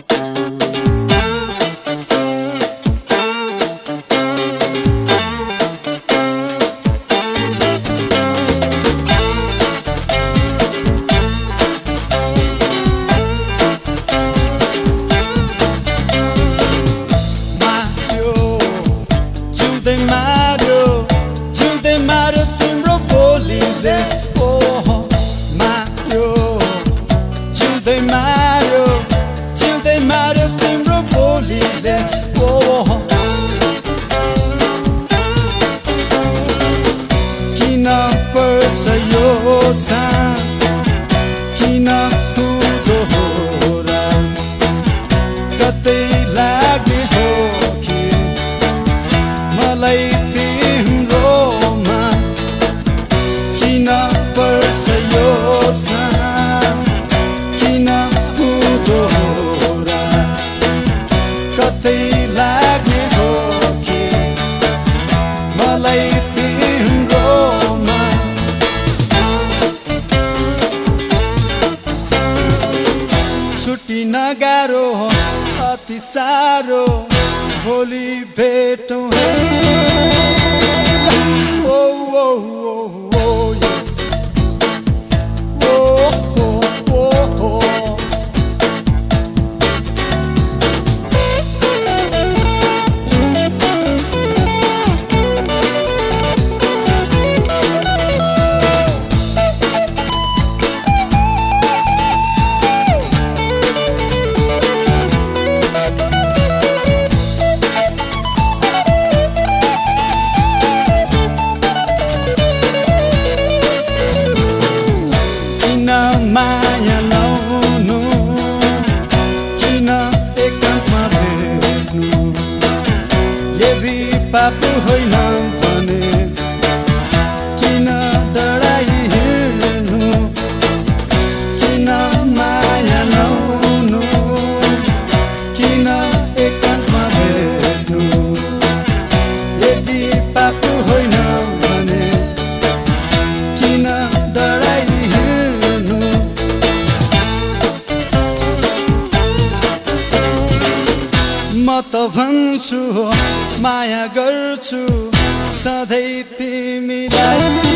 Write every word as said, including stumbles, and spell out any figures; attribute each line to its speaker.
Speaker 1: किन हुँदो र कतै लाग्ने हो कि मलाई तिम्रोमा किन पर्छ यो सान किन हुँदो र कतै लाग्ने हो कि मलाई तिम्रोमा छुट्टी नगारो अति सारो भोलि भेटौँ है ओ ओ ओ ओ ओ ओ ओ माया लाउनु किन एकान्तमा भेट्नु यदि पाप होइन भने किन डराई हिँड्नु किन माया लाउनु किन एकान्तमा भेट्नु यदि पाप होइन भने किन डराई म त भन्छु माया गर्छु सधैँ तिमीलाई।